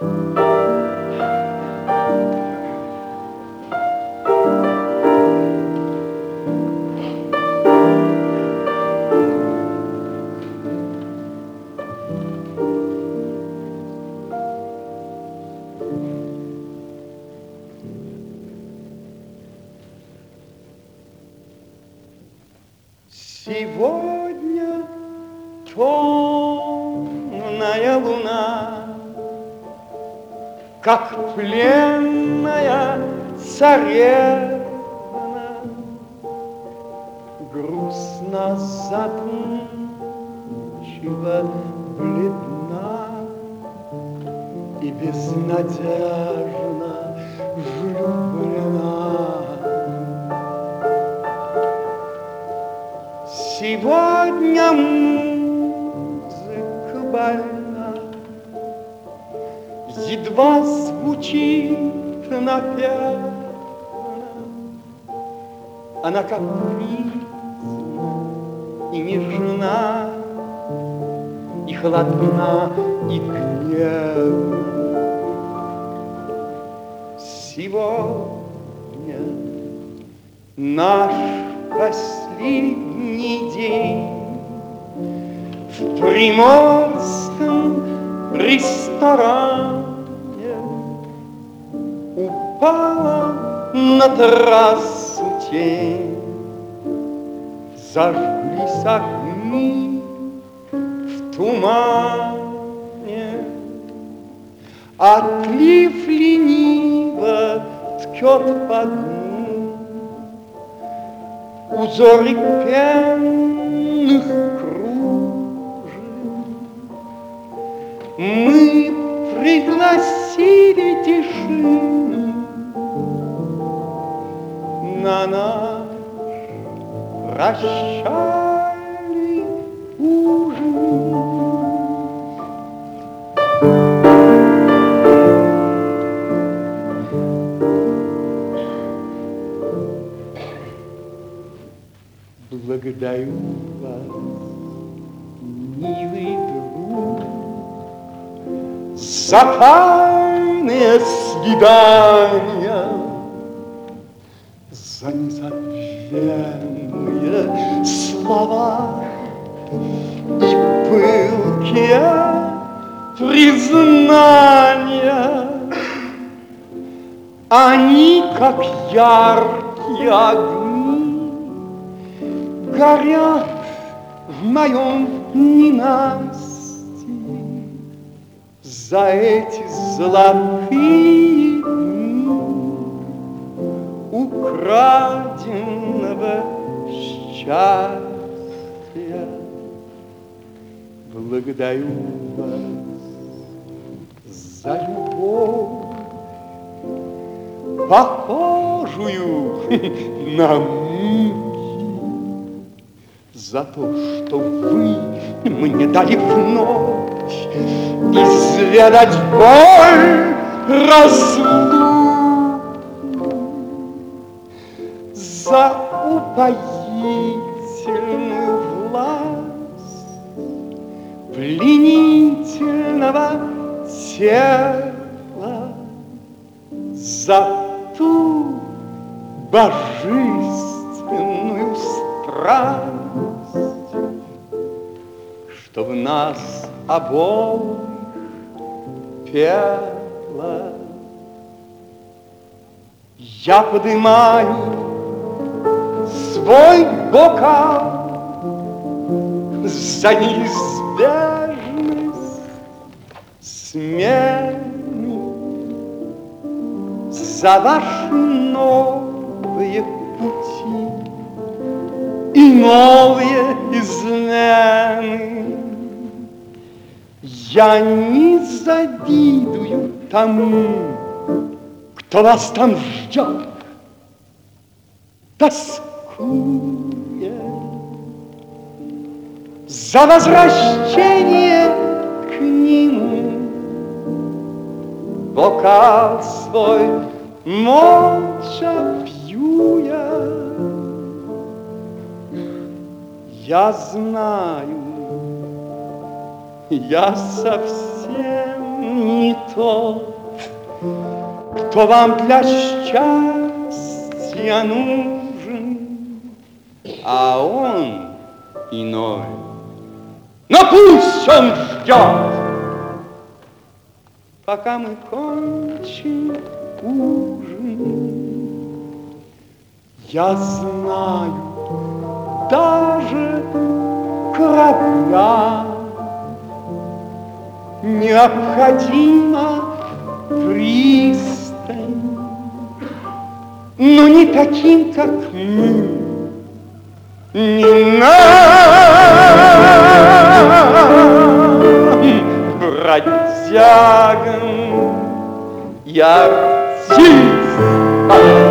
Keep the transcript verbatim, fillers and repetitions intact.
Сегодня темная луна, как пленная царевна, грустно задумчиво бледна и безнадежно влюблена. Сегодня музыка больна, едва звучит напевно. Она капризна и нежна, и холодна, и гневна. Сегодня наш последний день в приморском ресторане. Упала на трассу тень, зажглись огни в тумане. Отлив лениво ткет по дну узоры пенных кружев. Мы пригласили тишину на наш прощальный ужин. Благодарю вас, милый друг, за тайные свидания, за незабвенные слова и пылкие признания. Они, как яркие огни, горят в моем ненастье. За эти золотые дни украденного счастья. Благодарю вас за любовь, похожую на муки, за то, что вы мне дали вновь изведать боль разлуки, за упоительную власть пленительного тела, за ту божественную страсть, что в нас обоих пела. Я поднимаю свой бокал за неизбежность смены, за ваши новые пути и новые измены. Я не завидую тому, кто вас там ждет, тоскуя за возвращение к нему. Бокал свой молча пью я. Я знаю, я совсем не тот, кто вам для счастья нужен, а он иной. Но пусть он ждет, пока мы кончим ужин. Я знаю, даже кораблям необходима пристань, но не таким, как мы, не нам, бродягам и артистам.